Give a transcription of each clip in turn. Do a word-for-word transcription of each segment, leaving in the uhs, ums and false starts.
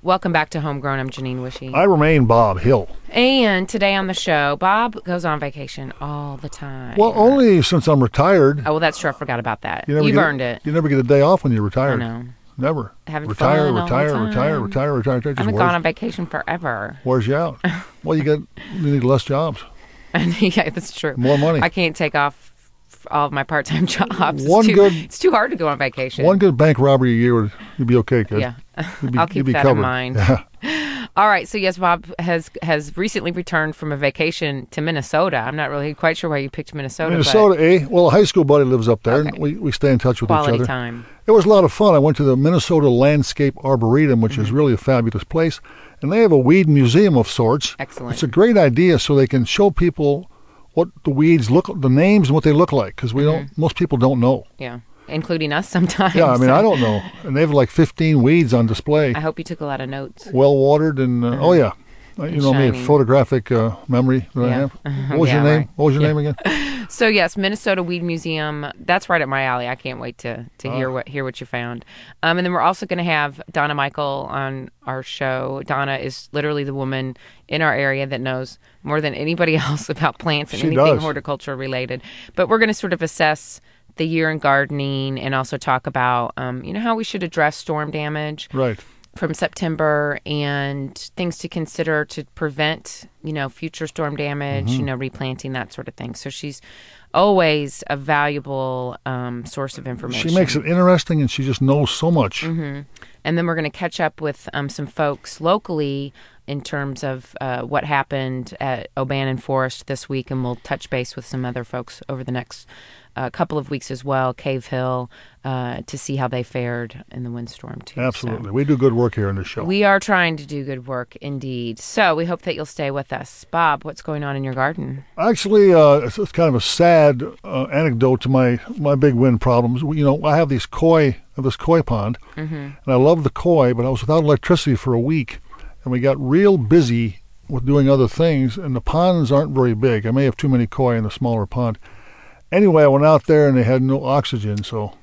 Welcome back to Homegrown. I'm Janine Wishy. I remain Bob Hill. And today on the show, Bob goes on vacation all the time. Well, only since I'm retired. Oh, well, that's true. I forgot about that. You You've get, earned it. You never get a day off when you're retired. I know. Never. Having retire, fun retire, all the time. retire, retire, retire, retire. I haven't gone on vacation forever. Wears you out. Well, you get you need less jobs. Yeah, that's true. More money. I can't take off all of my part-time jobs. One it's, too, good, it's too hard to go on vacation. One good bank robbery a year, would you'd be okay, kid. Yeah. You'd be, I'll keep you'd be that covered. in mind. Yeah. All right. So, yes, Bob has has recently returned from a vacation to Minnesota. I'm not really quite sure why you picked Minnesota. Minnesota, eh? Well, a high school buddy lives up there, okay. and we, we stay in touch with Quality each other. time. It was a lot of fun. I went to the Minnesota Landscape Arboretum, which mm-hmm. is really a fabulous place, and they have a weed museum of sorts. Excellent. It's a great idea so they can show people what the weeds look, the names and what they look like, because we mm-hmm. don't. Most people don't know. Yeah, including us sometimes. Yeah, I mean, I don't know, and they have like fifteen weeds on display. I hope you took a lot of notes. Well watered and uh, mm-hmm. oh yeah, you and know shiny. me, photographic uh, memory that yeah. I have. What was yeah, your name? Right. What was your yeah. name again? So yes, Minnesota Weed Museum. That's right up my alley. I can't wait to to oh. hear what hear what you found. Um, and then we're also going to have Donna Michael on our show. Donna is literally the woman in our area that knows more than anybody else about plants and she anything does. horticulture related. But we're going to sort of assess the year in gardening and also talk about um, you know how we should address storm damage. Right. From September and things to consider to prevent, you know, future storm damage, mm-hmm. you know, replanting, that sort of thing. So she's always a valuable um, source of information. She makes it interesting and she just knows so much. Mm-hmm. And then we're going to catch up with um, some folks locally in terms of uh, what happened at O'Bannon Forest this week, and we'll touch base with some other folks over the next uh, couple of weeks as well, Cave Hill, uh, to see how they fared in the windstorm, too. Absolutely. So we do good work here on this show. We are trying to do good work, indeed. So we hope that you'll stay with us. Bob, what's going on in your garden? Actually, uh, it's, it's kind of a sad uh, anecdote to my, my big wind problems. You know, I have these koi, this koi pond, mm-hmm. and I love the koi, but I was without electricity for a week. And we got real busy with doing other things, and the ponds aren't very big. I may have too many koi in the smaller pond. Anyway, I went out there, and they had no oxygen, so...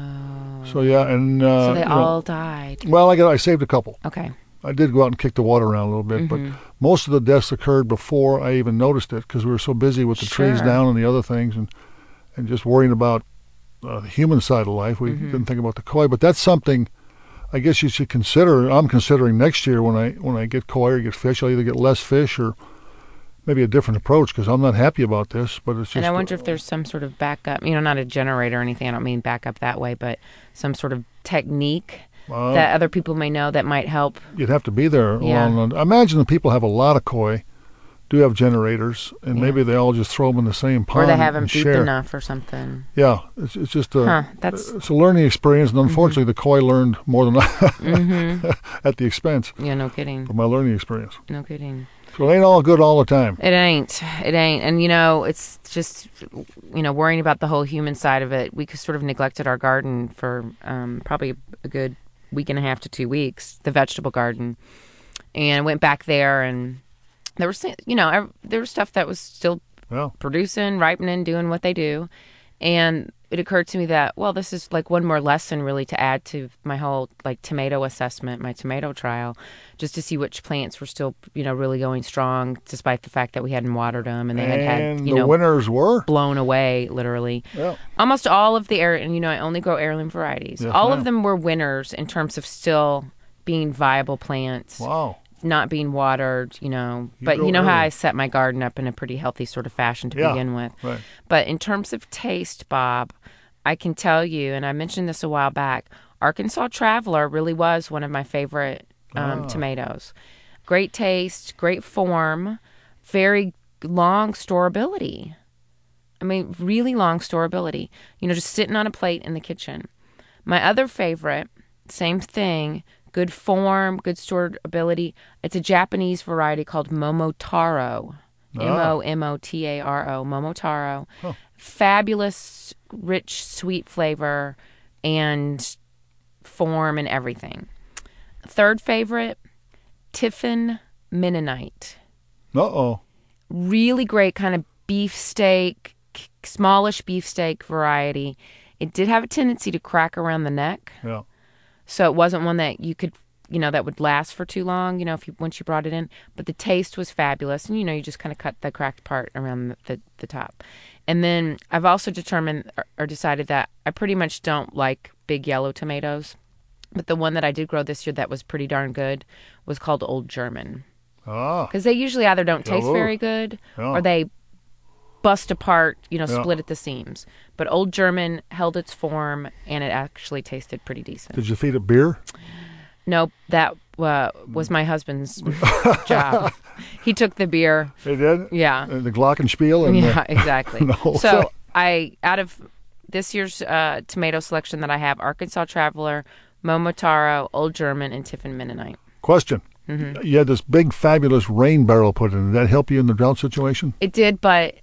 Oh. So, yeah, and... Uh, so they all know, died. Well, I got I saved a couple. Okay. I did go out and kick the water around a little bit, mm-hmm. but most of the deaths occurred before I even noticed it, because we were so busy with the sure. trees down and the other things, and, and just worrying about uh, the human side of life. We mm-hmm. didn't think about the koi, but that's something... I guess you should consider. I'm considering next year when I when I get koi or get fish, I'll either get less fish or maybe a different approach, because I'm not happy about this. But it's just. And I wonder uh, if there's some sort of backup. You know, not a generator or anything. I don't mean backup that way, but some sort of technique uh, that other people may know that might help. You'd have to be there. Yeah. Along, I imagine the people have a lot of koi, do have generators, and yeah. maybe they all just throw them in the same pond. Or they have them deep share. enough or something. Yeah, it's it's just a huh, that's, it's a learning experience, and unfortunately, mm-hmm. the koi learned more than I mm-hmm. at the expense. Yeah, no kidding. Of my learning experience. No kidding. So it ain't all good all the time. It ain't. It ain't. And, you know, it's just, you know, worrying about the whole human side of it. We sort of neglected our garden for um, probably a good week and a half to two weeks, the vegetable garden. And I went back there, and there was, you know, there was stuff that was still yeah. producing, ripening, doing what they do. And it occurred to me that, well, this is like one more lesson really to add to my whole like tomato assessment, my tomato trial, just to see which plants were still, you know, really going strong despite the fact that we hadn't watered them and they had and had, you the know, winners were blown away literally. Yeah. Almost all of the air, and you know, I only grow heirloom varieties. Yes, all ma'am. of them were winners in terms of still being viable plants. Wow. Not being watered, you know, You but grow you know early. how I set my garden up in a pretty healthy sort of fashion to Yeah, begin with. right. But in terms of taste, Bob, I can tell you, and I mentioned this a while back, Arkansas Traveler really was one of my favorite um, Ah. tomatoes. Great taste, great form, very long storability. I mean, really long storability. You know, just sitting on a plate in the kitchen. My other favorite, same thing, good form, good storability. It's a Japanese variety called Momotaro. Ah. M O M O T A R O. Momotaro. Huh. Fabulous, rich, sweet flavor and form and everything. Third favorite, Tiffin Mennonite. Uh-oh. Really great kind of beefsteak, smallish beefsteak variety. It did have a tendency to crack around the neck. Yeah. So it wasn't one that you could you know, that would last for too long, you know, if you once you brought it in. But the taste was fabulous. And, you know, you just kind of cut the cracked part around the, the, the top. And then I've also determined or, or decided that I pretty much don't like big yellow tomatoes. But the one that I did grow this year that was pretty darn good was called Old German. Ah. Because they usually either don't taste Yellow. very good Yeah. or they bust apart, you know, Yeah. split at the seams. But Old German held its form, and it actually tasted pretty decent. Did you feed it beer? Nope, that uh, was my husband's job. He took the beer. They did? Yeah. Uh, the Glockenspiel? And Yeah, the, exactly. the whole So thing. I, out of this year's uh, tomato selection that I have, Arkansas Traveler, Momotaro, Old German, and Tiffin Mennonite. Question. Mm-hmm. You had this big, fabulous rain barrel put in. Did that help you in the drought situation? It did, but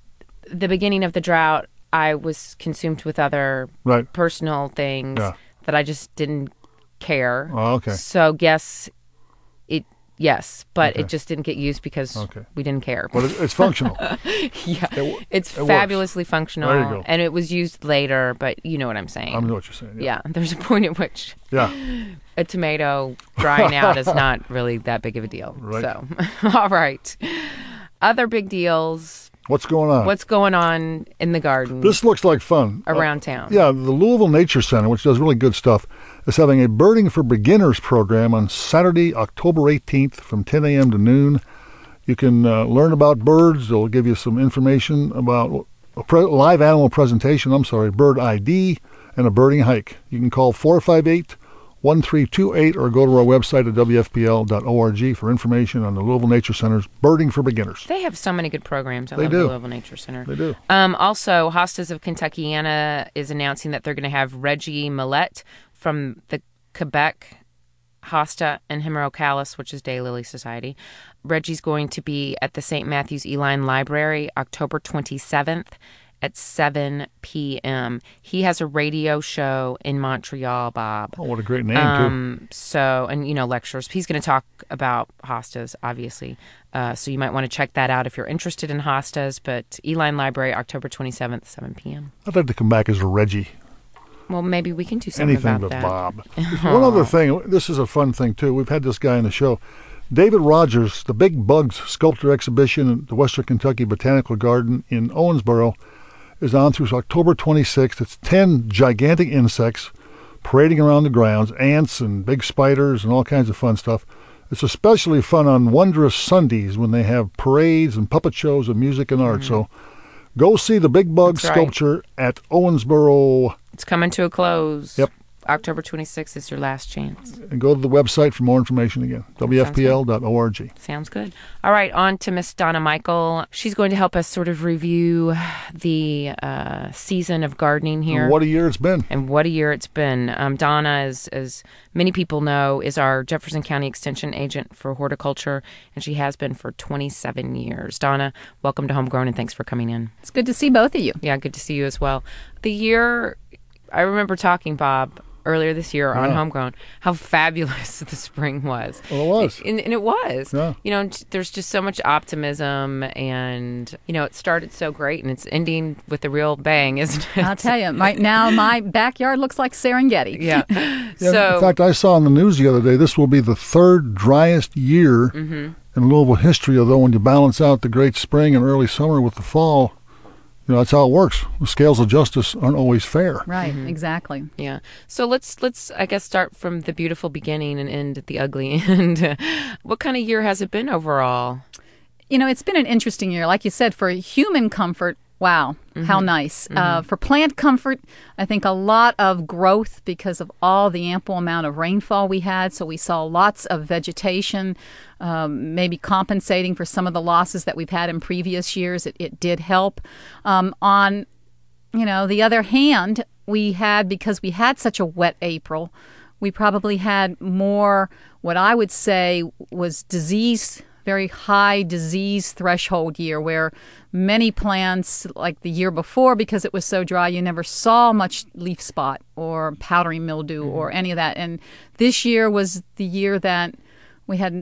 the beginning of the drought, I was consumed with other Right. personal things Yeah. that I just didn't care. Oh, okay. So guess it, yes, but Okay. it just didn't get used because Okay. we didn't care. But it, it's functional. Yeah, It- it's it works. fabulously functional, There you go. and it was used later. But you know what I'm saying. I know what you're saying. yeah, there's a point at which Yeah. a tomato drying out is not really that big of a deal. Right. So, all right, other big deals. What's going on? What's going on in the garden This looks like fun. around Uh, town? yeah, the Louisville Nature Center, which does really good stuff, is having a Birding for Beginners program on Saturday, October eighteenth from ten a.m. to noon. You can uh, learn about birds. They'll give you some information about a pre- live animal presentation, I'm sorry, bird I D, and a birding hike. You can call four five eight, one three two eight or go to our website at w f p l dot org for information on the Louisville Nature Center's Birding for Beginners. They have so many good programs at They the do. Louisville Nature Center. They do. Um, also, Hostas of Kentuckiana is announcing that they're going to have Reggie Millette from the Quebec Hosta and Hemerocalis, which is Daylily Society. Reggie's going to be at the Saint Matthew's Eline Library October twenty-seventh at seven p.m. He has a radio show in Montreal, Bob. Oh, what a great name, too. Um, so, and, you know, lectures. He's going to talk about hostas, obviously. Uh, so you might want to check that out if you're interested in hostas. But Eline Library, October twenty-seventh, seven p.m. I'd like to come back as a Reggie. Well, maybe we can do something Anything about but that. Bob. One other thing, this is a fun thing, too. We've had this guy on the show. David Rogers, the Big Bugs Sculpture Exhibition at the Western Kentucky Botanical Garden in Owensboro is on through October twenty-sixth. It's ten gigantic insects parading around the grounds, ants and big spiders and all kinds of fun stuff. It's especially fun on wondrous Sundays when they have parades and puppet shows of music and art. Mm-hmm. So go see the Big Bug That's right. Sculpture at Owensboro. It's coming to a close. Yep. October twenty-sixth is your last chance. And go to the website for more information again, w f p l dot org. Sounds good. All right, on to Miss Donna Michael. She's going to help us sort of review the uh, season of gardening here. What a year it's been. And what a year it's been. Um, Donna, as, as many people know, is our Jefferson County Extension agent for horticulture, and she has been for twenty-seven years. Donna, welcome to Homegrown, and thanks for coming in. It's good to see both of you. Yeah, good to see you as well. The year, I remember talking, Bob, earlier this year on Yeah. Homegrown, how fabulous the spring was. Well, it was. And, and it was. Yeah. You know, there's just so much optimism, and, you know, it started so great, and it's ending with a real bang, isn't it? I'll tell you, right now my backyard looks like Serengeti. Yeah. Yeah, so, in fact, I saw on the news the other day this will be the third driest year Mm-hmm. in Louisville history, although when you balance out the great spring and early summer with the fall, you know, that's how it works. The scales of justice aren't always fair. Right, Mm-hmm. exactly. yeah. So let's, let's I guess, start from the beautiful beginning and end at the ugly end. What kind of year has it been overall? You know, it's been an interesting year. Like you said, for human comfort, wow, how nice. Uh, for plant comfort, I think a lot of growth because of all the ample amount of rainfall we had. So we saw lots of vegetation, um, maybe compensating for some of the losses that we've had in previous years. It, it did help. Um, on, you know, the other hand, we had, because we had such a wet April, we probably had more what I would say was disease, very high disease threshold year, where many plants, like the year before, because it was so dry, you never saw much leaf spot or powdery mildew or any of that. And this year was the year that we had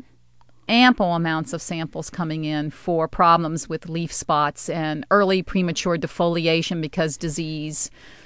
ample amounts of samples coming in for problems with leaf spots and early premature defoliation because disease.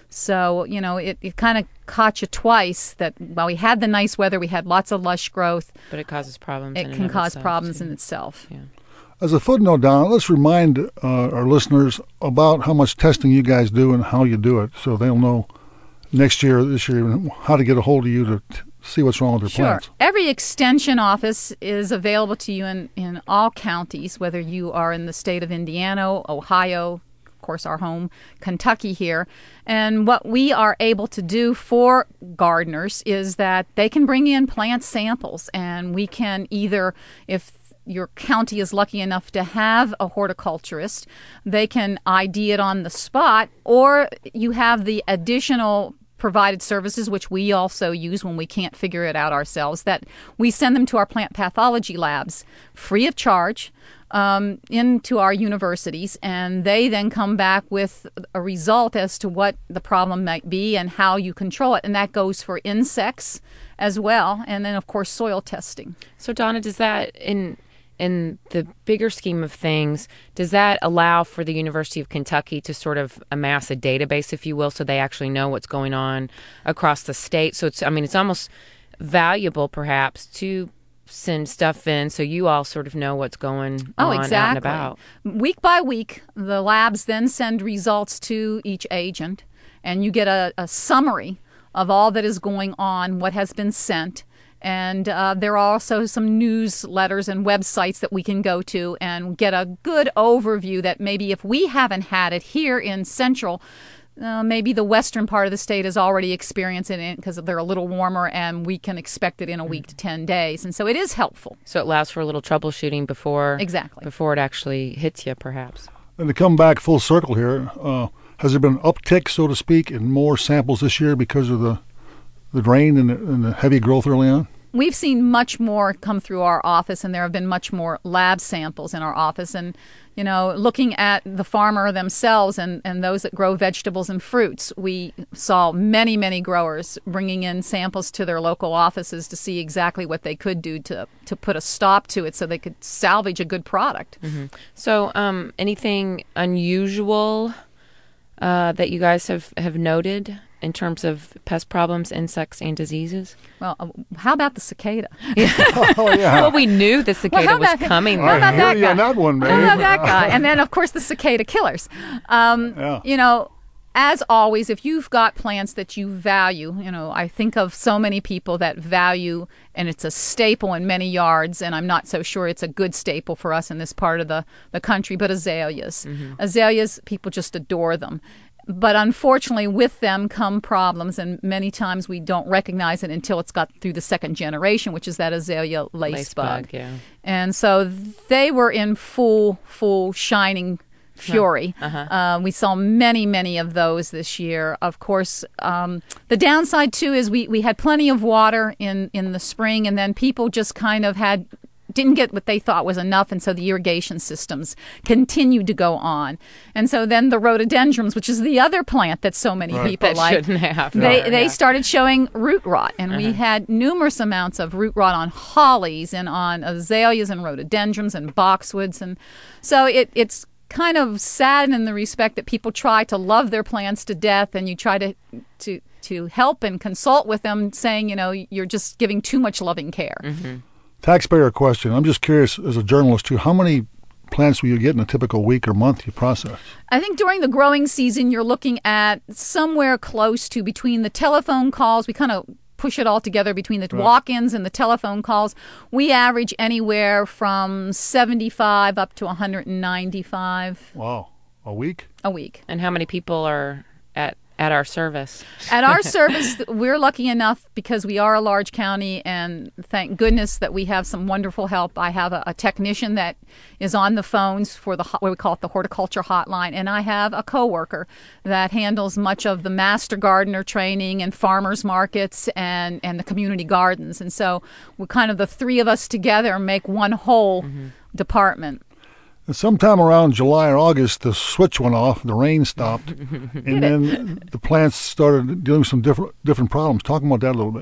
So, you know, it, it kind of caught you twice that while we had the nice weather, we had lots of lush growth. But it causes problems. It in can and of cause itself, problems too. in itself. Yeah. As a footnote, Donna, let's remind uh, our listeners about how much testing you guys do and how you do it, so they'll know next year, this year, how to get a hold of you to t- see what's wrong with their Sure. plants. Every extension office is available to you in, in all counties, whether you are in the state of Indiana, Ohio, of course, our home, Kentucky here. And what we are able to do for gardeners is that they can bring in plant samples, and we can either, if your county is lucky enough to have a horticulturist, they can I D it on the spot, or you have the additional provided services, which we also use when we can't figure it out ourselves, that we send them to our plant pathology labs free of charge um, into our universities, and they then come back with a result as to what the problem might be and how you control it. And that goes for insects as well, and then, of course, soil testing. So, Donna, does that, in in the bigger scheme of things, does that allow for the University of Kentucky to sort of amass a database, if you will, so they actually know what's going on across the state? So, it's, I mean, it's almost valuable, perhaps, to send stuff in so you all sort of know what's going Oh, on exactly. out and about. Week by week, the labs then send results to each agent, and you get a, a summary of all that is going on, what has been sent. And uh, there are also some newsletters and websites that we can go to and get a good overview that maybe if we haven't had it here in Central, uh, maybe the western part of the state is already experiencing it because they're a little warmer, and we can expect it in a week to ten days. And so it is helpful. So it allows for a little troubleshooting before Exactly. before it actually hits you, perhaps. And to come back full circle here, uh, has there been an uptick, so to speak, in more samples this year because of the the rain and the, and the heavy growth early on? We've seen much more come through our office, and there have been much more lab samples in our office. And, you know, looking at the farmer themselves and, and those that grow vegetables and fruits, we saw many, many growers bringing in samples to their local offices to see exactly what they could do to, to put a stop to it so they could salvage a good product. Mm-hmm. So um, anything unusual uh, that you guys have, have noted in terms of pest problems, insects, and diseases? Well, uh, how about the cicada? Oh, yeah. Well, we knew the cicada how was about- coming. how there. about I that hear you guy? on that one, How babe. about that guy? And then, of course, the cicada killers. Um, Yeah. You know, as always, if you've got plants that you value, you know, I think of so many people that value, and it's a staple in many yards, and I'm not so sure it's a good staple for us in this part of the, the country, but azaleas. Mm-hmm. Azaleas, people just adore them. But unfortunately, with them come problems, and many times we don't recognize it until it's got through the second generation, which is that azalea lace, Lace bug. bug, yeah. And so they were in full, full shining fury. Uh-huh. Uh, we saw many, many of those this year. Of course, um, the downside, too, is we, we had plenty of water in, in the spring, and then people just kind of had didn't get what they thought was enough, and so the irrigation systems continued to go on. And so then the rhododendrons, which is the other plant that so many Right. people That like, shouldn't have. they Yeah. they started showing root rot, and we Uh-huh. had numerous amounts of root rot on hollies and on azaleas and rhododendrons and boxwoods. And so it it's kind of sad in the respect that people try to love their plants to death, and you try to to to help and consult with them, saying, you know, you're just giving too much loving care. Mm-hmm. Taxpayer question. I'm just curious, as a journalist, too, how many plants will you get in a typical week or month you process? I think during the growing season, you're looking at somewhere close to between the telephone calls. We kind of push it all together between the Right. walk-ins and the telephone calls. We average anywhere from seventy-five up to one hundred ninety-five Wow. A week? a week. And how many people are at, at our service? At our service, we're lucky enough because we are a large county, and thank goodness that we have some wonderful help. I have a, a technician that is on the phones for the hot- what we call it the horticulture hotline, and I have a coworker that handles much of the master gardener training and farmers markets and, and the community gardens. And so we're kind of the three of us together make one whole department. And sometime around July or August, the switch went off, the rain stopped, and then the plants started dealing with some different different problems. Talk about that a little bit.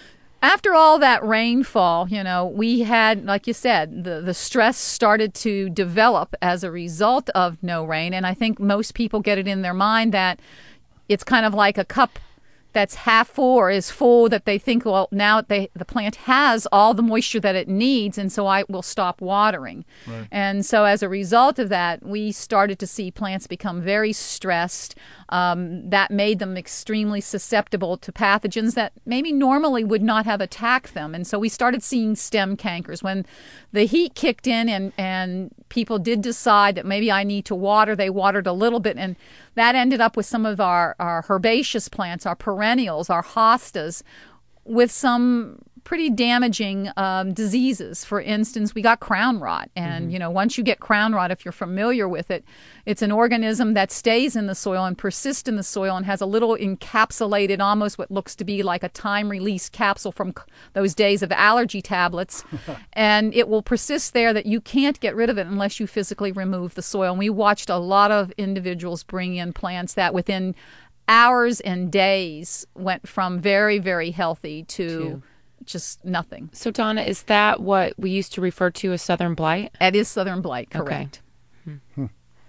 After all that rainfall, you know, we had, like you said, the, the stress started to develop as a result of no rain. And I think most people get it in their mind that it's kind of like a cup that's half full or is full, that they think, well, now they, the plant has all the moisture that it needs, and so I will stop watering. Right. And so as a result of that, we started to see plants become very stressed. Um, that made them extremely susceptible to pathogens that maybe normally would not have attacked them. And so we started seeing stem cankers. When the heat kicked in and, and people did decide that maybe I need to water, they watered a little bit, and that ended up with some of our, our herbaceous plants, our perennials, our hostas, with some pretty damaging um, diseases. For instance, we got crown rot. And, mm-hmm. you know, once you get crown rot, if you're familiar with it, it's an organism that stays in the soil and persists in the soil and has a little encapsulated, almost what looks to be like a time-release capsule from c- those days of allergy tablets. And it will persist there that you can't get rid of it unless you physically remove the soil. And we watched a lot of individuals bring in plants that within hours and days went from very, very healthy to... to just nothing. So, Donna, is that what we used to refer to as southern blight? It is southern blight, correct. Okay. Hmm.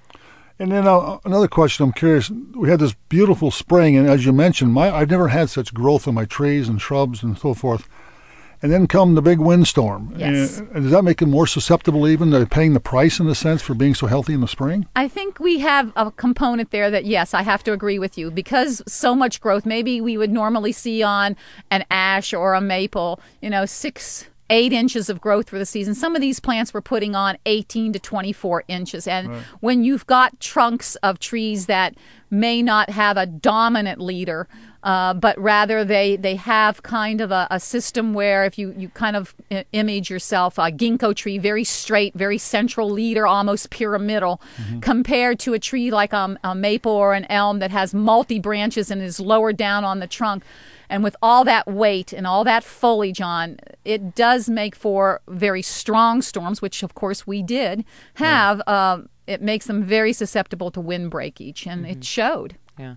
And then uh, another question, I'm curious. We had this beautiful spring, and as you mentioned, my I've never had such growth in my trees and shrubs and so forth. And then come the big windstorm. Yes. And, and does that make them more susceptible even to paying the price, in a sense, for being so healthy in the spring? I think we have a component there that, yes, I have to agree with you. Because so much growth, maybe we would normally see on an ash or a maple, you know, six, eight inches of growth for the season. Some of these plants were putting on eighteen to twenty-four inches. And right. when you've got trunks of trees that may not have a dominant leader, Uh, but rather they, they have kind of a, a system where if you, you kind of image yourself, a ginkgo tree, very straight, very central leader, almost pyramidal, mm-hmm. compared to a tree like um, a maple or an elm that has multi-branches and is lower down on the trunk. And with all that weight and all that foliage on, it does make for very strong storms, which of course we did have. Yeah. Um, it makes them very susceptible to wind breakage, and mm-hmm. it showed. Yeah.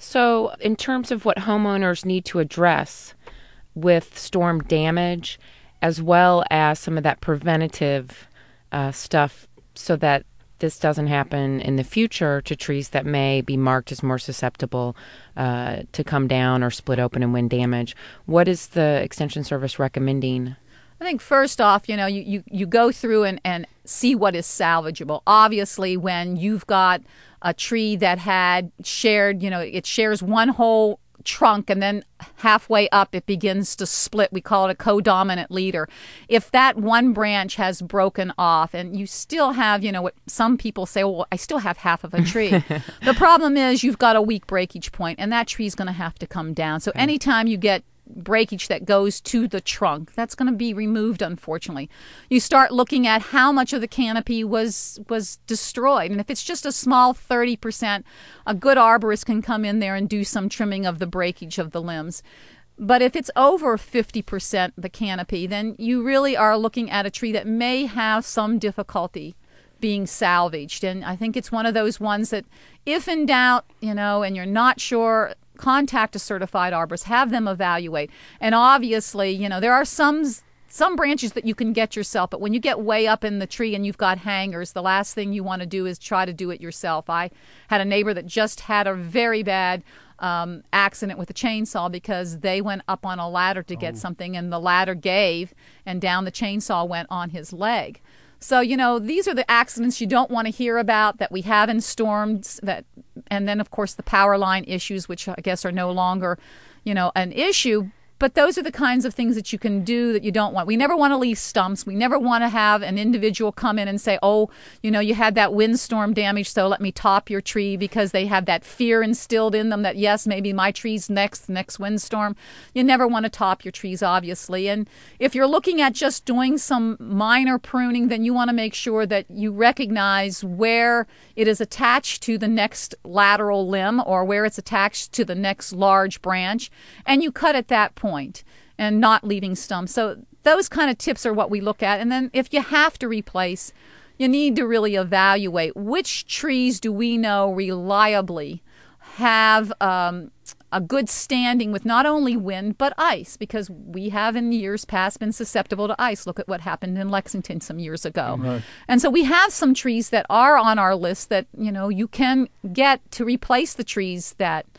So in terms of what homeowners need to address with storm damage, as well as some of that preventative uh, stuff so that this doesn't happen in the future to trees that may be marked as more susceptible uh, to come down or split open and wind damage, what is the Extension Service recommending? I think first off, you know, you, you, you go through and, and see what is salvageable. Obviously, when you've got a tree that had shared, you know, it shares one whole trunk and then halfway up it begins to split. We call it a codominant leader. If that one branch has broken off and you still have, you know, what some people say, well, I still have half of a tree. The problem is you've got a weak breakage point and that tree's going to have to come down. So anytime you get breakage that goes to the trunk, that's going to be removed, unfortunately. You start looking at how much of the canopy was was destroyed. And if it's just a small thirty percent, a good arborist can come in there and do some trimming of the breakage of the limbs. But if it's over fifty percent the canopy, then you really are looking at a tree that may have some difficulty being salvaged. And I think it's one of those ones that if in doubt, you know, and you're not sure, contact a certified arborist, have them evaluate. And obviously, you know, there are some some branches that you can get yourself, but when you get way up in the tree and you've got hangers, the last thing you want to do is try to do it yourself. I had a neighbor that just had a very bad um, accident with a chainsaw because they went up on a ladder to get oh. something, and the ladder gave, and down the chainsaw went on his leg. So, you know, these are the accidents you don't want to hear about that we have in storms. That, and then, of course, the power line issues, which I guess are no longer, you know, an issue. But those are the kinds of things that you can do that you don't want. We never want to leave stumps. We never want to have an individual come in and say, oh, you know, you had that windstorm damage, so let me top your tree, because they have that fear instilled in them that, yes, maybe my tree's next, next windstorm. You never want to top your trees, obviously. And if you're looking at just doing some minor pruning, then you want to make sure that you recognize where it is attached to the next lateral limb or where it's attached to the next large branch, and you cut at that point. Point and not leaving stumps. So those kind of tips are what we look at. And then if you have to replace, you need to really evaluate which trees do we know reliably have um, a good standing with not only wind but ice, because we have in years past been susceptible to ice. Look at what happened in Lexington some years ago. Right. And so we have some trees that are on our list that, you know, you can get to replace the trees that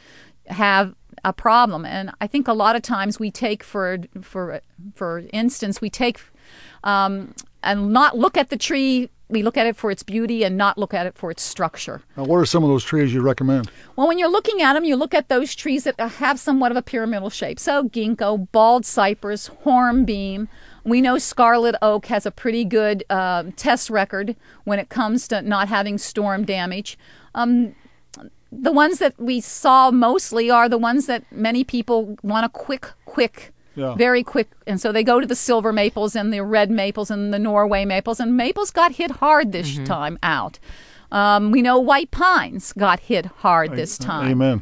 have a problem. And I think a lot of times we take, for for for instance, we take um, and not look at the tree. We look at it for its beauty and not look at it for its structure. Now, what are some of those trees you recommend? Well, when you're looking at them, you look at those trees that have somewhat of a pyramidal shape. So ginkgo, bald cypress, hornbeam. We know scarlet oak has a pretty good uh, test record when it comes to not having storm damage. Um, the ones that we saw mostly are the ones that many people want a quick, quick Yeah. Very quick. And so they go to the silver maples and the red maples and the Norway maples. And maples got hit hard this mm-hmm. time out. Um, we know white pines got hit hard this time. Amen.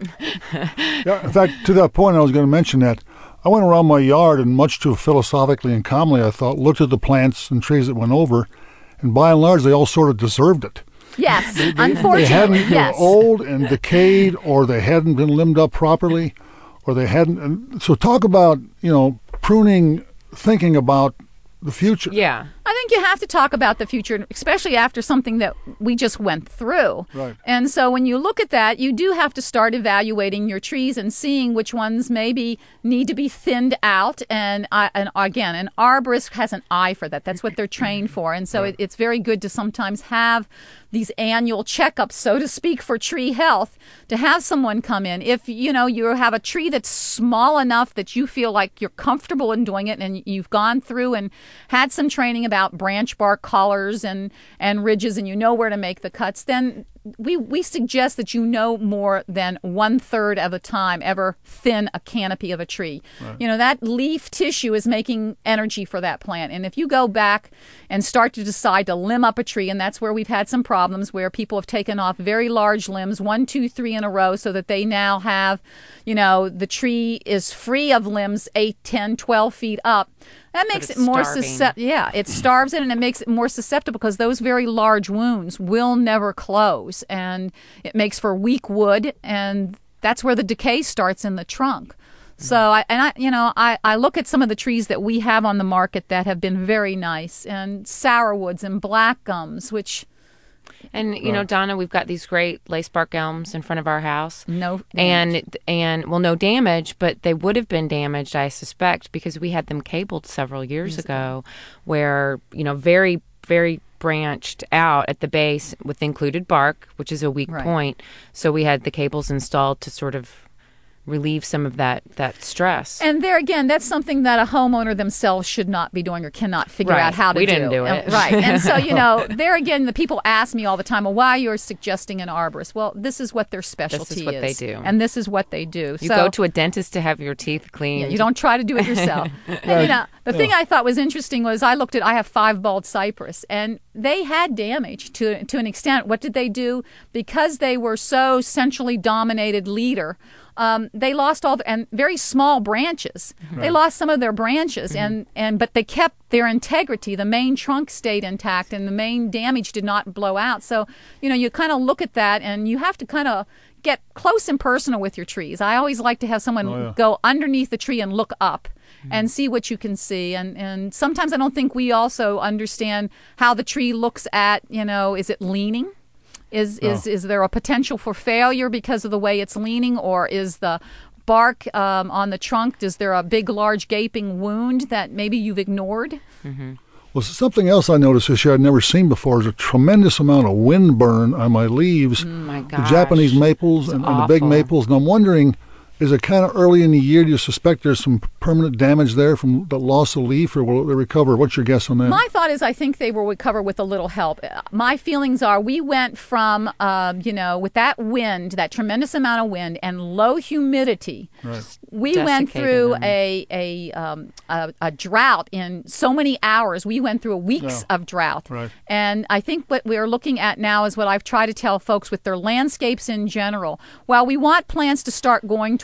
Yeah, in fact, to that point, I was going to mention that. I went around my yard and much too philosophically and calmly, I thought, looked at the plants and trees that went over. And by and large, they all sort of deserved it. Yes, they, they, unfortunately. They hadn't yes. been old and decayed, or they hadn't been limbed up properly. Or they hadn't. And so talk about, you know, pruning, thinking about the future. Yeah. I think you have to talk about the future, especially after something that we just went through. Right. And so when you look at that, you do have to start evaluating your trees and seeing which ones maybe need to be thinned out. And, uh, and again, an arborist has an eye for that. That's what they're trained for. And so right. it, it's very good to sometimes have these annual checkups, so to speak, for tree health, to have someone come in. If, you know, you have a tree that's small enough that you feel like you're comfortable in doing it and you've gone through and had some training about branch bark collars and, and ridges and you know where to make the cuts, then we we suggest that you no more than one third of the time ever thin a canopy of a tree. Right. You know, that leaf tissue is making energy for that plant. And if you go back and start to decide to limb up a tree, and that's where we've had some problems where people have taken off very large limbs, one, two, three in a row, so that they now have, you know, the tree is free of limbs eight, ten, twelve feet up. That makes it more susceptible. Yeah, it starves it and it makes it more susceptible because those very large wounds will never close, and it makes for weak wood, and that's where the decay starts in the trunk. So I and I you know I, I look at some of the trees that we have on the market that have been very nice, and sourwoods and black gums, which. And, you know, Donna, we've got these great lacebark elms in front of our house. No damage. And, and well, no damage, but they would have been damaged, I suspect, because we had them cabled several years, years ago, ago where, you know, very, very branched out at the base with included bark, which is a weak right. point. So we had the cables installed to sort of relieve some of that, that stress. And there again, that's something that a homeowner themselves should not be doing or cannot figure right. out how to we do. We didn't do it. And, right. And so, you know, there again, the people ask me all the time, well, why you're suggesting an arborist? Well, this is what their specialty is. This is what is. they do. And this is what they do. You so, go to a dentist to have your teeth cleaned. Yeah, you don't try to do it yourself. right. And, you know, the yeah. thing I thought was interesting was I looked at, I have five bald cypress, and they had damage to, to an extent. What did they do? Because they were so centrally dominated leader, Um, they lost all the, and very small branches. Right. They lost some of their branches, mm-hmm. and, and but they kept their integrity. The main trunk stayed intact, and the main damage did not blow out. So, you know, you kind of look at that, and you have to kind of get close and personal with your trees. I always like to have someone oh, yeah. go underneath the tree and look up mm-hmm. and see what you can see. And, and sometimes I don't think we also understand how the tree looks at, you know, is it leaning? Is no. is is there a potential for failure because of the way it's leaning, or is the bark um, on the trunk, is there a big, large, gaping wound that maybe you've ignored? Mm-hmm. Well, something else I noticed this year I'd never seen before is a tremendous amount of wind burn on my leaves. Oh my the gosh. Japanese maples and, and the big maples. And I'm wondering, is it kind of early in the year? Do you suspect there's some permanent damage there from the loss of leaf, or will they recover? What's your guess on that? My thought is I think they will recover with a little help. My feelings are we went from, uh, you know, with that wind, that tremendous amount of wind and low humidity, right. we went through a a, um, a a drought in so many hours. We went through weeks yeah. of drought. Right. And I think what we're looking at now is what I've tried to tell folks with their landscapes in general. While we want plants to start going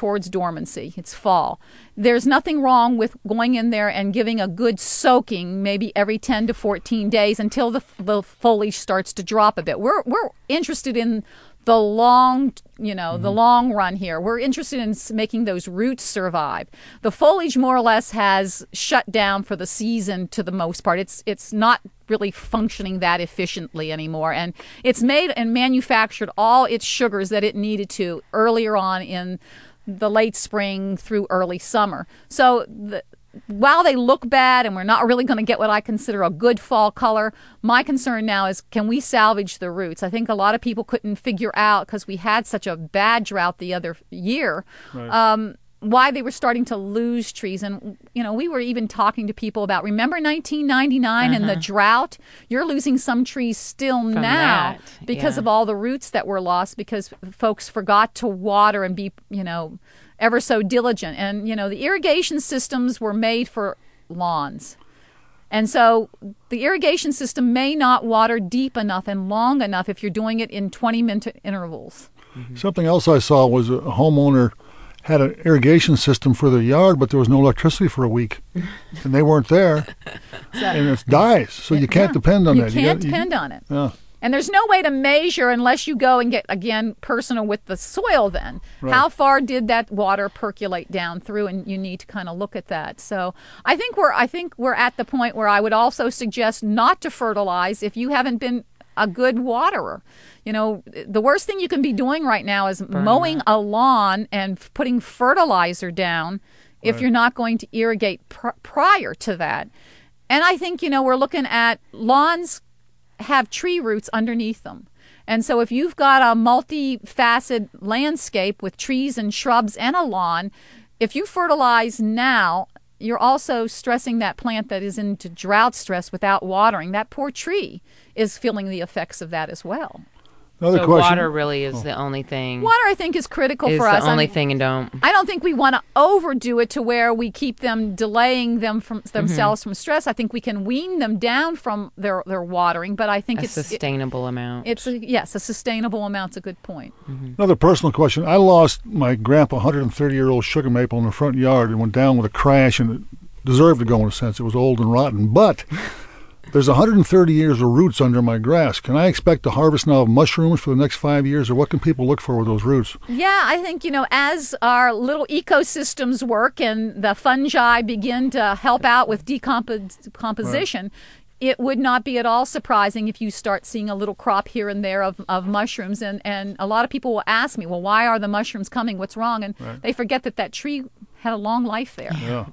towards dormancy. It's fall. There's nothing wrong with going in there and giving a good soaking, maybe every ten to fourteen days until the, the foliage starts to drop a bit. We're we're interested in the long, you know, mm-hmm. the long run here. We're interested in making those roots survive. The foliage more or less has shut down for the season to the most part. It's it's not really functioning that efficiently anymore. And it's made and manufactured all its sugars that it needed to earlier on in the late spring through early summer. So the while they look bad and we're not really going to get what I consider a good fall color, my concern now is, can we salvage the roots? I think a lot of people couldn't figure out, because we had such a bad drought the other year, right. um, why they were starting to lose trees. And, you know, we were even talking to people about, remember nineteen ninety-nine uh-huh. and the drought? You're losing some trees still From now that, because yeah. of all the roots that were lost because folks forgot to water and be, you know, ever so diligent. And, you know, the irrigation systems were made for lawns. And so the irrigation system may not water deep enough and long enough if you're doing it in twenty-minute intervals. Mm-hmm. Something else I saw was a homeowner had an irrigation system for their yard, but there was no electricity for a week. And they weren't there. So, and it dies. So you can't yeah, depend on you that. You can't gotta, depend you, on it. Yeah. And there's no way to measure unless you go and get, again, personal with the soil then. Right. How far did that water percolate down through? And you need to kind of look at that. So I think we're I think we're at the point where I would also suggest not to fertilize if you haven't been a good waterer. You know, the worst thing you can be doing right now is Burn mowing that. a lawn and f- putting fertilizer down if Right. you're not going to irrigate pr- prior to that. And I think, you know, we're looking at lawns have tree roots underneath them. And so if you've got a multifaceted landscape with trees and shrubs and a lawn, if you fertilize now, you're also stressing that plant that is into drought stress without watering. That poor tree is feeling the effects of that as well. Another so question. water really is oh. the only thing. Water, I think, is critical is for the us. only I mean, thing, and don't. I don't think we want to overdo it to where we keep them delaying them from themselves mm-hmm. from stress. I think we can wean them down from their, their watering, but I think a it's sustainable it, amount. It's a, yes, a sustainable amount's a good point. Mm-hmm. Another personal question. I lost my grandpa, one hundred thirty year old sugar maple in the front yard and went down with a crash, and it deserved to go in a sense. It was old and rotten, but there's one hundred thirty years of roots under my grass. Can I expect to harvest now of mushrooms for the next five years, or what can people look for with those roots? Yeah, I think, you know, as our little ecosystems work and the fungi begin to help out with decomposition, right. it would not be at all surprising if you start seeing a little crop here and there of, of mushrooms. And, and a lot of people will ask me, well, why are the mushrooms coming? What's wrong? And right. they forget that that tree had a long life there. Yeah.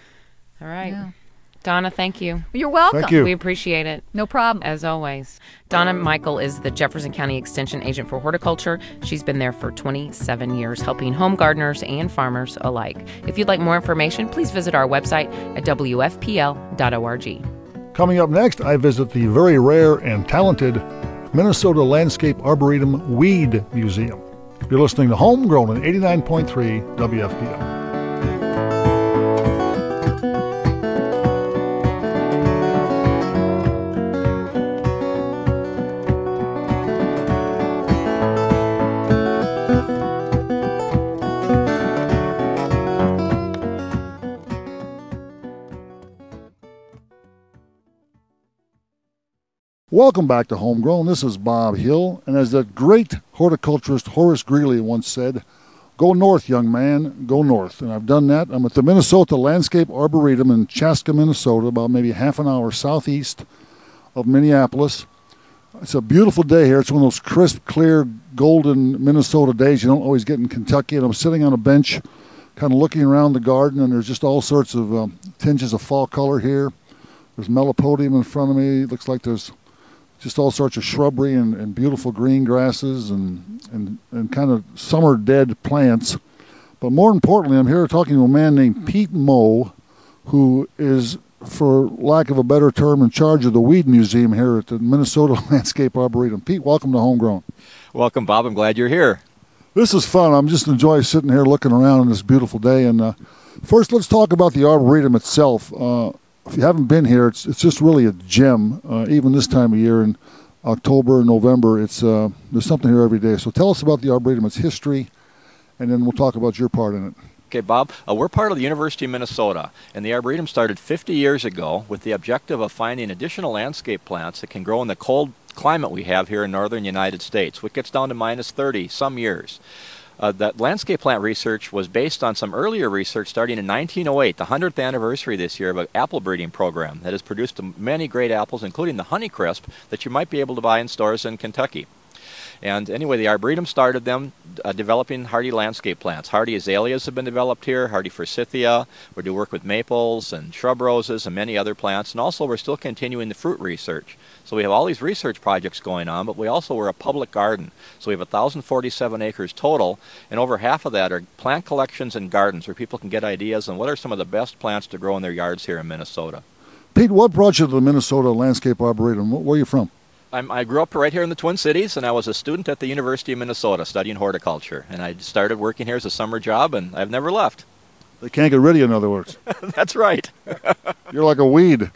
All right. Yeah. Donna, thank you. You're welcome. Thank you. We appreciate it. No problem. As always. Donna Michael is the Jefferson County Extension Agent for Horticulture. She's been there for twenty-seven years, helping home gardeners and farmers alike. If you'd like more information, please visit our website at w f p l dot org. Coming up next, I visit the very rare and talented Minnesota Landscape Arboretum Weed Museum. You're listening to Homegrown on eighty-nine point three W F P L. Welcome back to Homegrown. This is Bob Hill, and as the great horticulturist Horace Greeley once said, go north, young man, go north. And I've done that. I'm at the Minnesota Landscape Arboretum in Chaska, Minnesota, about maybe half an hour southeast of Minneapolis. It's a beautiful day here. It's one of those crisp, clear, golden Minnesota days you don't always get in Kentucky. And I'm sitting on a bench kind of looking around the garden, and there's just all sorts of um, tinges of fall color here. There's melopodium in front of me. It looks like there's just all sorts of shrubbery and, and beautiful green grasses and, and, and kind of summer dead plants. But more importantly, I'm here talking to a man named Pete Moe, who is, for lack of a better term, in charge of the Weed Museum here at the Minnesota Landscape Arboretum. Pete, welcome to Homegrown. Welcome, Bob. I'm glad you're here. This is fun. I'm just enjoying sitting here looking around on this beautiful day. And uh, first, let's talk about the Arboretum itself. Uh, If you haven't been here, it's it's just really a gem. Uh, even this time of year in October and November, it's uh, there's something here every day. So tell us about the Arboretum, its history, and then we'll talk about your part in it. Okay, Bob, uh, we're part of the University of Minnesota, and the Arboretum started fifty years ago with the objective of finding additional landscape plants that can grow in the cold climate we have here in northern United States, which gets down to minus thirty some years. Uh, that landscape plant research was based on some earlier research starting in nineteen oh eight, the hundredth anniversary this year of an apple breeding program that has produced many great apples, including the Honeycrisp that you might be able to buy in stores in Kentucky. And anyway, the Arboretum started them uh, developing hardy landscape plants. Hardy azaleas have been developed here, hardy forsythia. We do work with maples and shrub roses and many other plants. And also we're still continuing the fruit research. So we have all these research projects going on, but we also are a public garden. So we have one thousand forty-seven acres total, and over half of that are plant collections and gardens where people can get ideas on what are some of the best plants to grow in their yards here in Minnesota. Pete, what brought you to the Minnesota Landscape Arboretum? Where are you from? I'm, I grew up right here in the Twin Cities, and I was a student at the University of Minnesota studying horticulture. And I started working here as a summer job, and I've never left. They can't get rid of you, in other words. That's right. You're like a weed.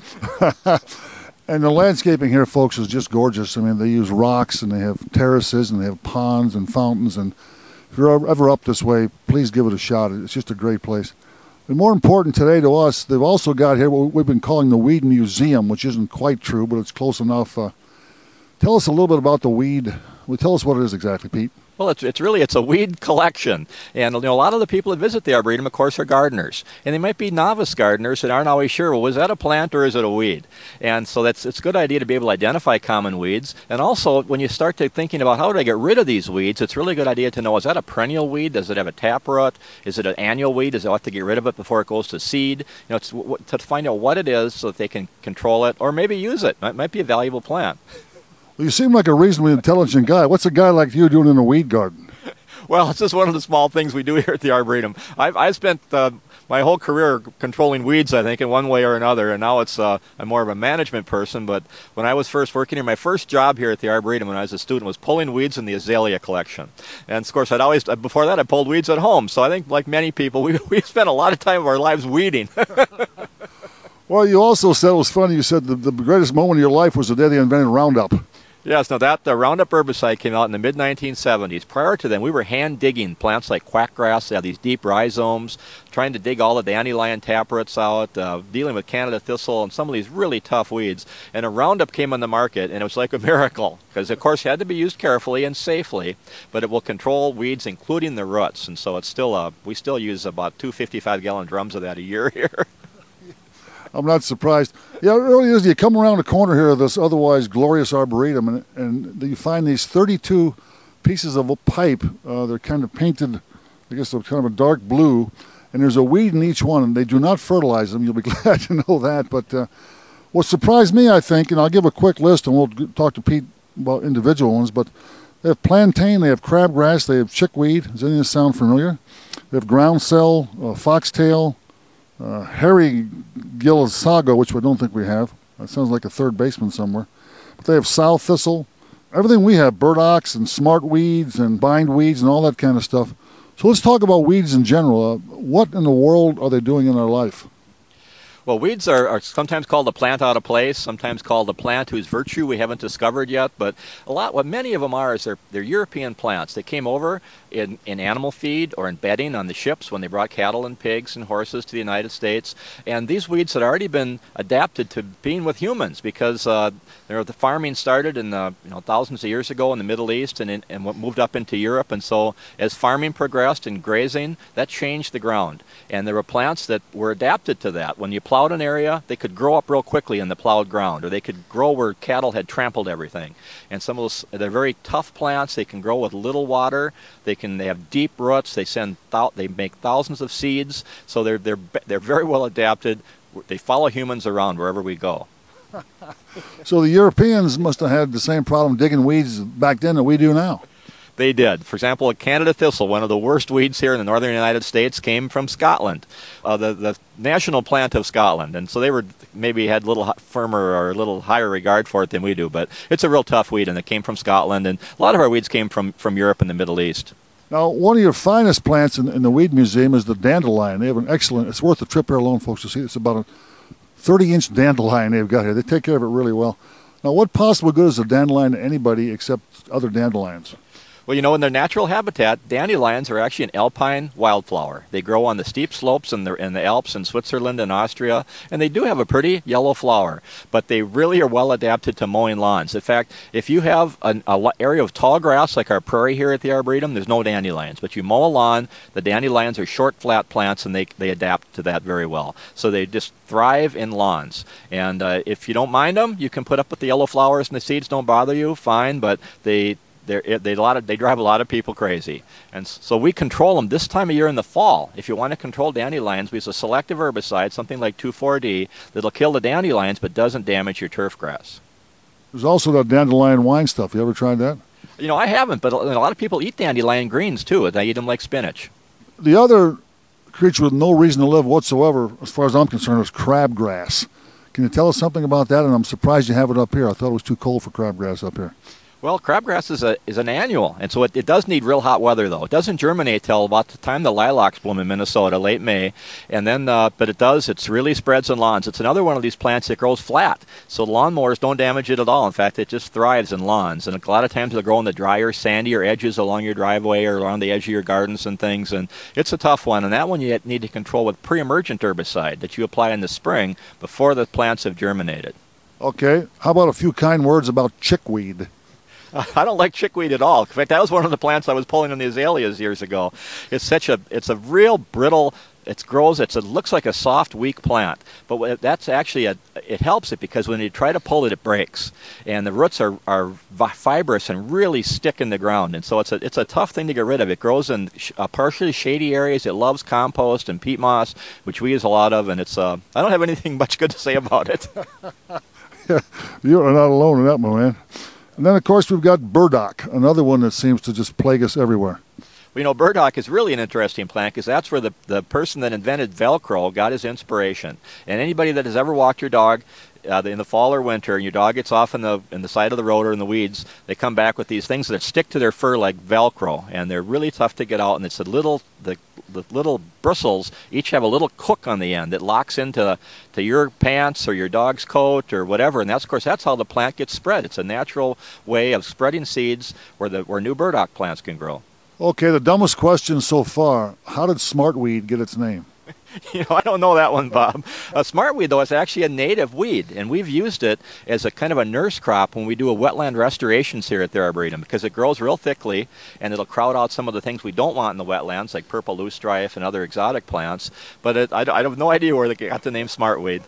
And the landscaping here, folks, is just gorgeous. I mean, they use rocks, and they have terraces, and they have ponds and fountains. And if you're ever up this way, please give it a shot. It's just a great place. And more important today to us, they've also got here what we've been calling the Weed Museum, which isn't quite true, but it's close enough. Uh, tell us a little bit about the weed. Well, tell us what it is exactly, Pete. Well, it's, it's really, it's a weed collection. And you know, a lot of the people that visit the Arboretum, of course, are gardeners. And they might be novice gardeners that aren't always sure, well, was that a plant or is it a weed? And so that's it's a good idea to be able to identify common weeds. And also, when you start to thinking about how do I get rid of these weeds, it's really a good idea to know, is that a perennial weed? Does it have a taproot? Is it an annual weed? Does it have to get rid of it before it goes to seed? You know, it's w- to find out what it is so that they can control it or maybe use it. It might be a valuable plant. Well, you seem like a reasonably intelligent guy. What's a guy like you doing in a weed garden? Well, it's just one of the small things we do here at the Arboretum. I've, I've spent uh, my whole career controlling weeds, I think, in one way or another, and now it's uh, I'm more of a management person. But when I was first working here, my first job here at the Arboretum when I was a student was pulling weeds in the azalea collection. And, of course, I'd always, before that, I pulled weeds at home. So I think, like many people, we, we spent a lot of time of our lives weeding. Well, you also said, it was funny, you said the, the greatest moment of your life was the day they invented Roundup. Yes, now that the Roundup herbicide came out in the mid nineteen seventies. Prior to then, we were hand digging plants like quackgrass. They have these deep rhizomes, trying to dig all the dandelion taproots out, uh, dealing with Canada thistle and some of these really tough weeds. And a Roundup came on the market, and it was like a miracle because, of course, it had to be used carefully and safely, but it will control weeds, including the roots. And so it's still uh, we still use about two fifty-five gallon drums of that a year here. I'm not surprised. Yeah, it really is. You come around the corner here of this otherwise glorious arboretum, and, and you find these thirty-two pieces of a pipe. Uh, they're kind of painted, I guess, they're kind of a dark blue, and there's a weed in each one, and they do not fertilize them. You'll be glad to know that. But uh, what surprised me, I think, and I'll give a quick list, and we'll talk to Pete about individual ones, but they have plantain, they have crabgrass, they have chickweed. Does any of this sound familiar? They have groundsel, uh, foxtail, Uh, hairy gillisago, which I don't think we have. That sounds like a third baseman somewhere. But they have sow thistle. Everything we have, burdocks and smart weeds and bindweeds and all that kind of stuff. So let's talk about weeds in general. Uh, what in the world are they doing in our life? Well, weeds are, are sometimes called a plant out of place, sometimes called a plant whose virtue we haven't discovered yet. But a lot, what many of them are is they're, they're European plants. They came over in, in animal feed or in bedding on the ships when they brought cattle and pigs and horses to the United States. And these weeds had already been adapted to being with humans because uh, you know, the farming started in the, you know, thousands of years ago in the Middle East and, in, and moved up into Europe. And so as farming progressed and grazing, that changed the ground. And there were plants that were adapted to that. When you plowed an area, they could grow up real quickly in the plowed ground, or they could grow where cattle had trampled everything. And some of those, they're very tough plants. They can grow with little water. They can, they have deep roots. They send, thou, they make thousands of seeds. So they're they're they're very well adapted. They follow humans around wherever we go. So the Europeans must have had the same problem digging weeds back then that we do now. They did. For example, a Canada thistle, one of the worst weeds here in the northern United States, came from Scotland, uh, the the national plant of Scotland. And so they were maybe had a little firmer or a little higher regard for it than we do. But it's a real tough weed, and it came from Scotland. And a lot of our weeds came from, from Europe and the Middle East. Now, one of your finest plants in, in the Weed Museum is the dandelion. They have an excellent, it's worth the trip here alone, folks, to see. It's about a thirty-inch dandelion they've got here. They take care of it really well. Now, what possible good is a dandelion to anybody except other dandelions? Well, you know, in their natural habitat, dandelions are actually an alpine wildflower. They grow on the steep slopes in the, in the Alps in Switzerland and Austria, and they do have a pretty yellow flower, but they really are well adapted to mowing lawns. In fact, if you have an a area of tall grass like our prairie here at the Arboretum, there's no dandelions. But you mow a lawn, the dandelions are short, flat plants, and they, they adapt to that very well. So they just thrive in lawns. And uh, if you don't mind them, you can put up with the yellow flowers and the seeds don't bother you, fine, but they... They're, they, a lot of, they drive a lot of people crazy. And so we control them this time of year in the fall. If you want to control dandelions, we use a selective herbicide, something like two four D, that'll kill the dandelions but doesn't damage your turf grass. There's also that dandelion wine stuff. You ever tried that? You know, I haven't, but a lot of people eat dandelion greens, too. They eat them like spinach. The other creature with no reason to live whatsoever, as far as I'm concerned, is crabgrass. Can you tell us something about that? And I'm surprised you have it up here. I thought it was too cold for crabgrass up here. Well, crabgrass is a is an annual, and so it, it does need real hot weather, though. It doesn't germinate till about the time the lilacs bloom in Minnesota, late May, and then, uh, but it does, it really spreads in lawns. It's another one of these plants that grows flat, so lawnmowers don't damage it at all. In fact, it just thrives in lawns, and a lot of times it'll grow in the drier, sandier edges along your driveway or around the edge of your gardens and things, and it's a tough one, and that one you need to control with pre-emergent herbicide that you apply in the spring before the plants have germinated. Okay, how about a few kind words about chickweed? I don't like chickweed at all. In fact, that was one of the plants I was pulling in the azaleas years ago. It's such a, it's a real brittle, it grows, it's, it looks like a soft, weak plant. But that's actually, a, it helps it because when you try to pull it, it breaks. And the roots are, are fibrous and really stick in the ground. And so it's a, it's a tough thing to get rid of. It grows in uh, partially shady areas. It loves compost and peat moss, which we use a lot of. And it's, uh, I don't have anything much good to say about it. Yeah, you're not alone in that, my man. And then, of course, we've got burdock, another one that seems to just plague us everywhere. Well, you know, burdock is really an interesting plant because that's where the, the person that invented Velcro got his inspiration. And anybody that has ever walked your dog uh, in the fall or winter and your dog gets off in the in the side of the road or in the weeds, they come back with these things that stick to their fur like Velcro. And they're really tough to get out. And it's a little... the The little bristles each have a little hook on the end that locks into to your pants or your dog's coat or whatever, and that's of course that's how the plant gets spread. It's a natural way of spreading seeds where the where new burdock plants can grow. Okay, the dumbest question so far: how did smartweed get its name? You know, I don't know that one, Bob. Uh, smartweed, though, is actually a native weed, and we've used it as a kind of a nurse crop when we do a wetland restorations here at the Arboretum because it grows real thickly, and it'll crowd out some of the things we don't want in the wetlands, like purple loosestrife and other exotic plants. But it, I, I have no idea where they got the name smartweed.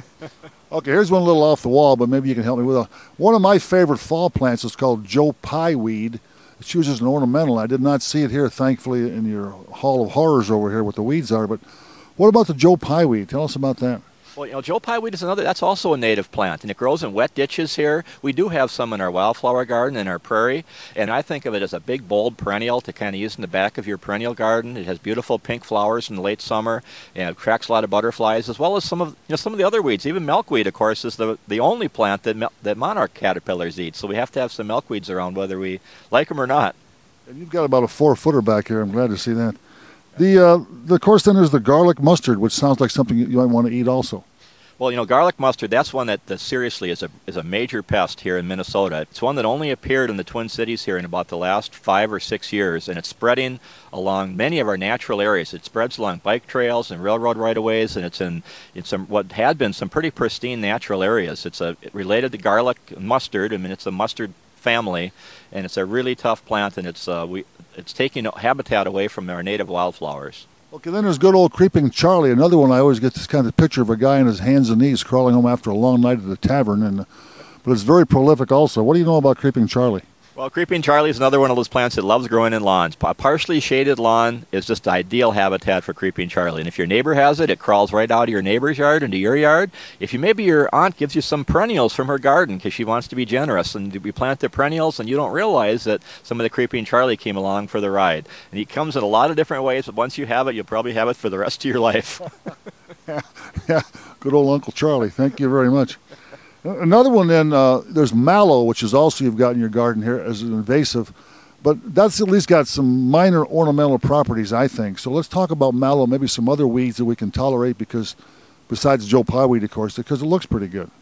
Okay, here's one a little off the wall, but maybe you can help me with it. One of my favorite fall plants is called Joe Pye weed. It's used as an ornamental. I did not see it here, thankfully, in your Hall of Horrors over here, what the weeds are, but what about the Joe Pye weed? Tell us about that. Well, you know, Joe Pye weed is another, that's also a native plant, and it grows in wet ditches here. We do have some in our wildflower garden and our prairie, and I think of it as a big, bold perennial to kind of use in the back of your perennial garden. It has beautiful pink flowers in the late summer, and it attracts a lot of butterflies, as well as some of, you know, some of the other weeds. Even milkweed, of course, is the, the only plant that, that monarch caterpillars eat, so we have to have some milkweeds around whether we like them or not. And you've got about a four-footer back here. I'm glad to see that. The, uh, the of course, then there's the garlic mustard, which sounds like something you might want to eat also. Well, you know, garlic mustard, that's one that, that seriously is a is a major pest here in Minnesota. It's one that only appeared in the Twin Cities here in about the last five or six years, and it's spreading along many of our natural areas. It spreads along bike trails and railroad right-of-ways, and it's in, in some what had been some pretty pristine natural areas. It's a, related to garlic and mustard. I mean, it's a mustard family, and it's a really tough plant, and it's uh, we it's taking habitat away from our native wildflowers. Okay, then there's good old Creeping Charlie, another one. I always get this kind of picture of a guy on his hands and knees crawling home after a long night at the tavern, and but it's very prolific also. What do you know about Creeping Charlie? Well, Creeping Charlie is another one of those plants that loves growing in lawns. A partially shaded lawn is just ideal habitat for Creeping Charlie. And if your neighbor has it, it crawls right out of your neighbor's yard into your yard. If you maybe your aunt gives you some perennials from her garden because she wants to be generous, and we plant the perennials, and you don't realize that some of the Creeping Charlie came along for the ride. And he comes in a lot of different ways, but once you have it, you'll probably have it for the rest of your life. yeah, yeah, good old Uncle Charlie. Thank you very much. Another one then, uh, there's mallow, which is also you've got in your garden here as an invasive, but that's at least got some minor ornamental properties, I think. So let's talk about mallow, maybe some other weeds that we can tolerate because, besides Joe Pye weed, of course, because it looks pretty good.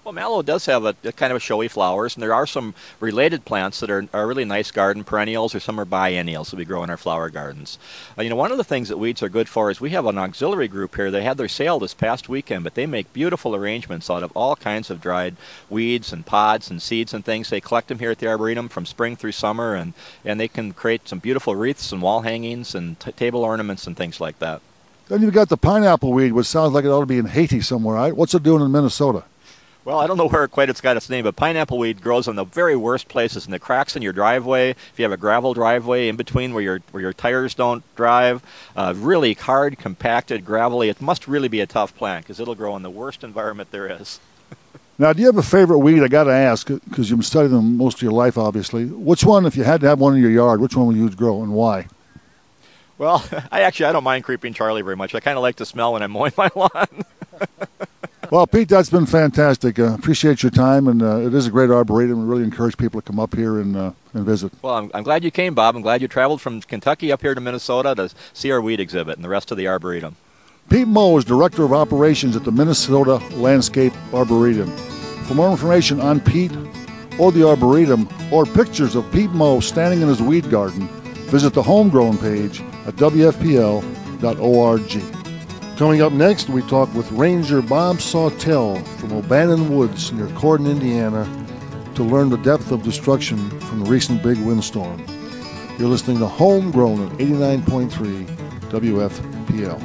Well, mallow does have a, a kind of a showy flowers, and there are some related plants that are, are really nice garden perennials, or some are biennials that we grow in our flower gardens. Uh, you know, one of the things that weeds are good for is we have an auxiliary group here. They had their sale this past weekend, but they make beautiful arrangements out of all kinds of dried weeds and pods and seeds and things. They collect them here at the Arboretum from spring through summer, and, and they can create some beautiful wreaths and wall hangings and t- table ornaments and things like that. Then you've got the pineapple weed, which sounds like it ought to be in Haiti somewhere, right? What's it doing in Minnesota? Well, I don't know where quite it's got its name, but pineapple weed grows in the very worst places, in the cracks in your driveway. If you have a gravel driveway in between where your where your tires don't drive, uh, really hard, compacted, gravelly. It must really be a tough plant because it'll grow in the worst environment there is. Now, do you have a favorite weed? I got to ask, because you've studied them most of your life, obviously. Which one, if you had to have one in your yard, which one would you grow and why? Well, I actually I don't mind Creeping Charlie very much. I kind of like the smell when I'm mowing my lawn. Well, Pete, that's been fantastic. Uh, appreciate your time, and uh, it is a great arboretum. We really encourage people to come up here and uh, and visit. Well, I'm, I'm glad you came, Bob. I'm glad you traveled from Kentucky up here to Minnesota to see our weed exhibit and the rest of the Arboretum. Pete Moe is Director of Operations at the Minnesota Landscape Arboretum. For more information on Pete or the Arboretum, or pictures of Pete Moe standing in his weed garden, visit the Homegrown page at w f p l dot org. Coming up next, we talk with Ranger Bob Sawtell from O'Bannon Woods near Corden, Indiana, to learn the depth of destruction from the recent big windstorm. You're listening to Homegrown at eighty-nine point three W F P L.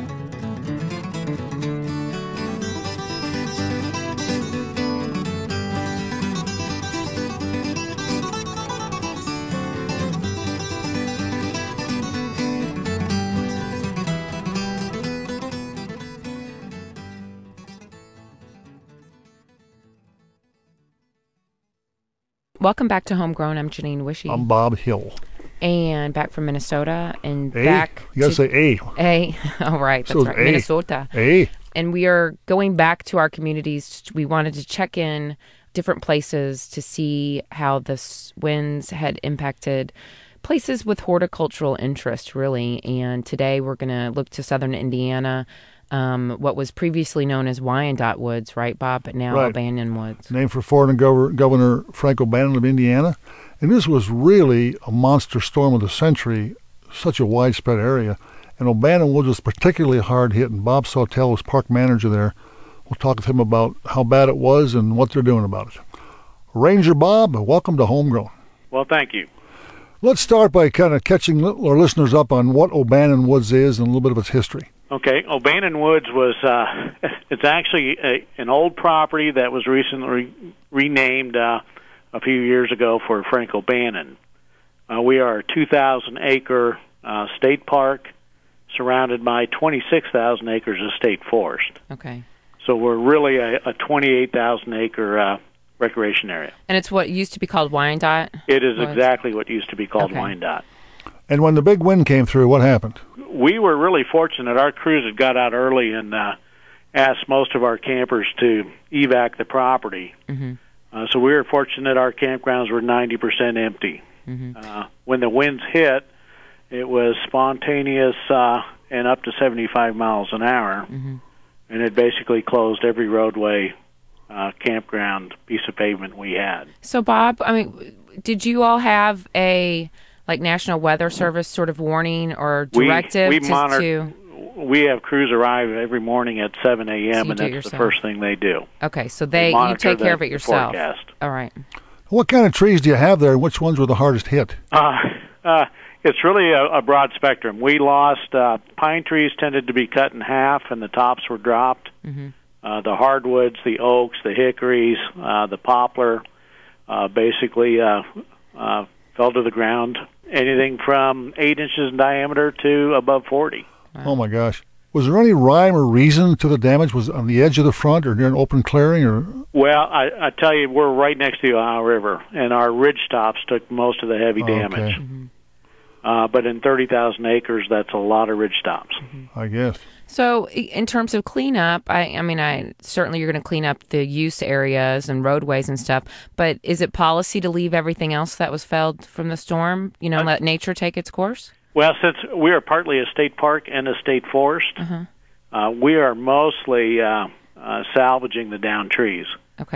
Welcome back to Homegrown. I'm Janine Wishy. I'm Bob Hill. And back from Minnesota. And A? back You got to say A. A. All right. That's So right. A. Minnesota. A. And we are going back to our communities. We wanted to check in different places to see how the winds had impacted places with horticultural interest, really. And today we're going to look to southern Indiana, um, what was previously known as Wyandotte Woods, right, Bob? But now Right. O'Bannon Woods. Named for former Gov- Governor Frank O'Bannon of Indiana. And this was really a monster storm of the century, such a widespread area. And O'Bannon Woods was particularly hard hit, and Bob Sawtell was park manager there. We'll talk with him about how bad it was and what they're doing about it. Ranger Bob, welcome to Homegrown. Well, thank you. Let's start by kind of catching our listeners up on what O'Bannon Woods is and a little bit of its history. Okay, O'Bannon Woods was, uh, it's actually a, an old property that was recently renamed uh, a few years ago for Frank O'Bannon. Uh, we are a two thousand acre uh, state park surrounded by twenty-six thousand acres of state forest. Okay. So we're really a, a twenty-eight thousand acre uh, recreation area. And it's what used to be called Wyandotte? It is Woods? exactly what used to be called Okay. Wyandotte. And when the big wind came through, what happened? We were really fortunate. Our crews had got out early and uh, asked most of our campers to evac the property. Mm-hmm. Uh, so we were fortunate our campgrounds were ninety percent empty. Mm-hmm. Uh, when the winds hit, it was spontaneous uh, and up to seventy-five miles an hour, Mm-hmm. and it basically closed every roadway, uh, campground, piece of pavement we had. So, Bob, I mean, did you all have a like National Weather Service sort of warning or directive we, we to, monitor, to? We have crews arrive every morning at seven a.m., So you and do it that's the yourself. first thing they do. Okay, so they you monitor take care the- of it the yourself. forecast. All right. What kind of trees do you have there, and which ones were the hardest hit? Uh, uh, it's really a, a broad spectrum. We lost uh, pine trees tended to be cut in half, and the tops were dropped. Mm-hmm. Uh, the hardwoods, the oaks, the hickories, uh, the poplar, uh, basically uh, uh, fell to the ground. Anything from eight inches in diameter to above forty. Wow. Oh, my gosh. Was there any rhyme or reason to the damage? Was it on the edge of the front or near an open clearing? Or Well, I, I tell you, we're right next to the Ohio River, and our ridge tops took most of the heavy Oh, damage. okay. Mm-hmm. Uh, but in thirty thousand acres, that's a lot of ridge tops. I guess. So, i- in terms of cleanup, I, I mean, I certainly you're going to clean up the use areas and roadways and stuff. But is it policy to leave everything else that was felled from the storm? You know, Uh, let nature take its course. Well, since we are partly a state park and a state forest, Uh-huh. uh, we are mostly uh, uh, salvaging the downed trees. Okay.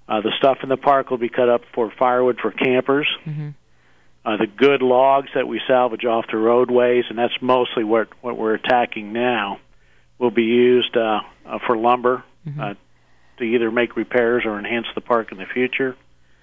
Uh, the stuff in the park will be cut up for firewood for campers. Mm-hmm. Uh, the good logs that we salvage off the roadways, and that's mostly what, what we're attacking now, will be used uh, uh, for lumber Mm-hmm. uh, to either make repairs or enhance the park in the future.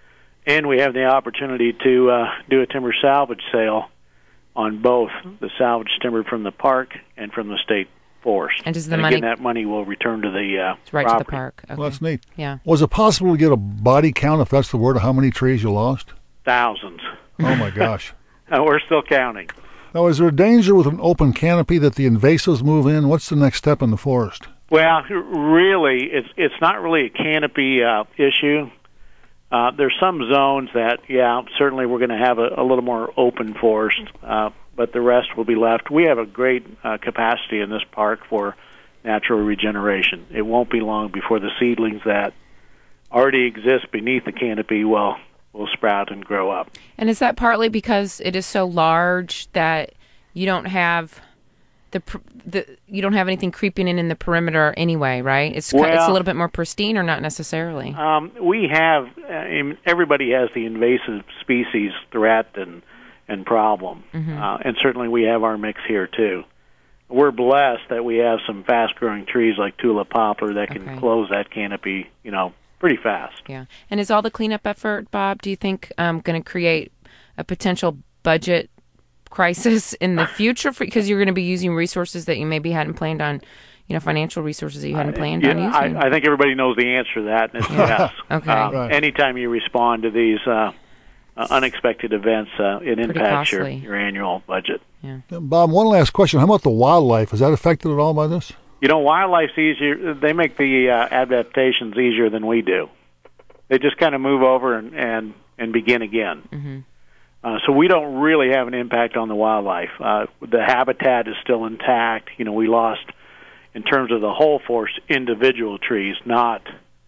And we have the opportunity to uh, do a timber salvage sale on both the salvage timber from the park and from the state forest. And does the and money- again, that money will return to the uh, It's right property. to the park. Okay. Well, that's neat. Yeah. Was it possible to get a body count, if that's the word, of how many trees you lost? Thousands. Oh, my gosh. Uh, we're still counting. Now, is there a danger with an open canopy that the invasives move in? What's the next step in the forest? Well, really, it's it's not really a canopy uh, issue. Uh, there's some zones that, yeah, certainly we're going to have a, a little more open forest, uh, but the rest will be left. We have a great uh, capacity in this park for natural regeneration. It won't be long before the seedlings that already exist beneath the canopy will will sprout and grow up. And is that partly because it is so large that you don't have the pr- the you don't have anything creeping in in the perimeter anyway, right? It's ki- it's a Well- little bit more pristine, or not necessarily? Um, we have, uh, everybody has the invasive species threat and, and problem, Mm-hmm. uh, and certainly we have our mix here too. We're blessed that we have some fast-growing trees like tulip poplar that can Okay. close that canopy, you know, pretty fast. Yeah. And is all the cleanup effort, Bob, do you think, um, going to create a potential budget crisis in the future? Because you're going to be using resources that you maybe hadn't planned on, you know, financial resources that you hadn't planned Yeah, on using. I, I think everybody knows the answer to that, and it's yes. Okay. Um, Right. Anytime you respond to these uh, uh, unexpected events, uh, it impacts your, costly. your annual budget. Bob, one last question. How about the wildlife? Is that affected at all by this? You know, wildlife's easier. They make the uh, adaptations easier than we do. They just kind of move over and, and, and begin again. Mm-hmm. Uh, so we don't really have an impact on the wildlife. Uh, the habitat is still intact. You know, we lost, in terms of the whole forest, individual trees, not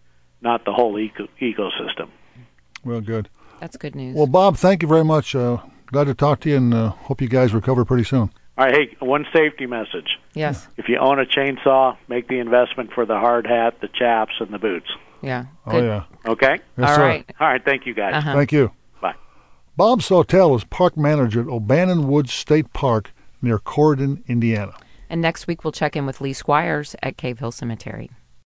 not the whole eco- ecosystem. Well, good. That's good news. Well, Bob, thank you very much. Uh, glad to talk to you, and uh, hope you guys recover pretty soon. All right, hey, one safety message. yes. If you own a chainsaw, make the investment for the hard hat, the chaps, and the boots. Yeah. Oh, Good. yeah. Okay? Yes, All sir. right. All right, thank you, guys. Uh-huh. Thank you. Bye. Bob Sawtelle is park manager at O'Bannon Woods State Park near Corydon, Indiana. And next week we'll check in with Lee Squires at Cave Hill Cemetery.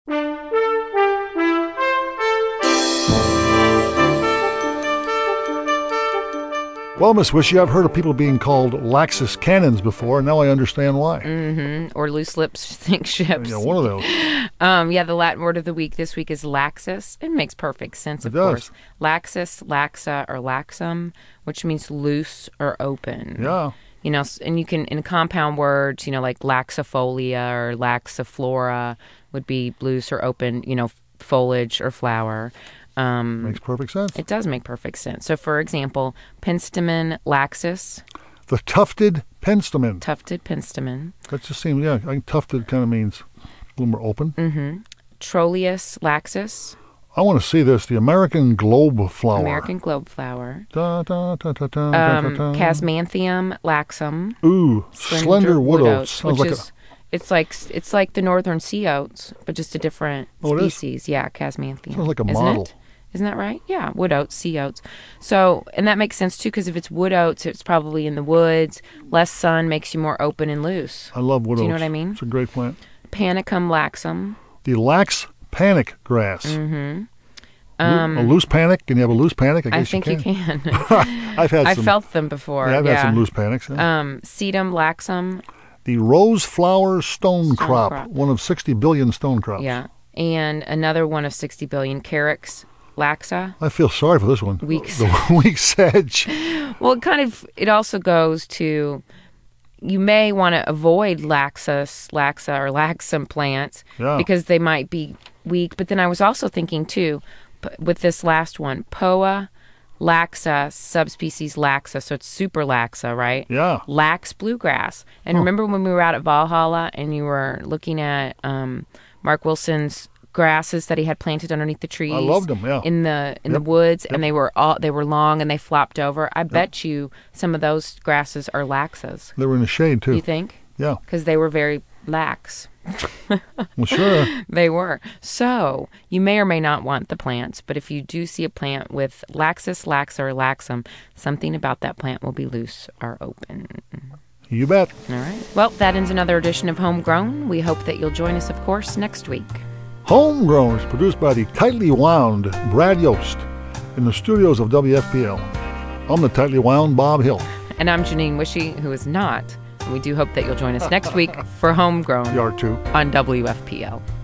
Well, Miss Wishy, I've heard of people being called laxus cannons before, and now I understand why. Mm-hmm. Or loose lips think ships. Yeah, one of those. Um, yeah, the Latin word of the week this week is laxus. It makes perfect sense, It of does. course. Laxus, laxa, or laxum, which means loose or open. Yeah. You know, s- and you can, in compound words, you know, like laxifolia or laxiflora would be loose or open, you know, foliage or flower. Um, Makes perfect sense. it does make perfect sense. So, for example, penstemon laxus, The tufted penstemon. tufted penstemon. That just seems, yeah, I think tufted kind of means a little more open. Mm-hmm. Trollius laxus, I want to see this. The American globe flower. American globe flower. Da, da, da, da, da, da, Um, da, da. Casmanthium laxum, Ooh, slender, wood oats. Sounds which like is it's like it's like the northern sea oats, but just a different Oh, it is? species. Yeah, Casmanthium. Sounds like a Isn't model. It? Isn't that right? Yeah, wood oats, sea oats. So, and that makes sense too, because if it's wood oats, it's probably in the woods. Less sun makes you more open and loose. a, I love wood Do you oats. know what I mean? It's a great plant. Panicum laxum. The lax panic grass. Mm-hmm. Loo- Um, a loose panic? Can you have a loose panic? I I guess think you you can. can. I've had I some. felt them before. yeah, I've yeah. had some loose panics. yeah. Um, sedum laxum. The rose flower stone, Stone crop, crop. one of sixty billion stone crops. Yeah. And another one of sixty billion, Carex laxa. I feel sorry for this one. Weak The weak sedge. Well, it kind of, it also goes to, you may want to avoid laxus, laxa, or laxum plants Yeah. because they might be weak. But then I was also thinking, too, p- with this last one, Poa laxa, subspecies laxa, so it's super laxa, right? Yeah. Lax bluegrass. And Huh. remember when we were out at Valhalla and you were looking at um, Mark Wilson's grasses that he had planted underneath the trees? I loved them, yeah. In the in Yep. the woods, and they were all they were long and they flopped over. I bet you some of those grasses are laxas. They were in the shade, too. You think? Yeah. Because they were very lax. Well, sure. They were. So you may or may not want the plants, but if you do see a plant with Laxus, laxa, or laxum, something about that plant will be loose or open. You bet. All right. Well, that ends another edition of Homegrown. We hope that you'll join us, of course, next week. Homegrown is produced by the tightly wound Brad Yost in the studios of W F P L. I'm the tightly wound Bob Hill. And I'm Janine Wishy, who is not. And we do hope that you'll join us next week for Homegrown You are too. on W F P L.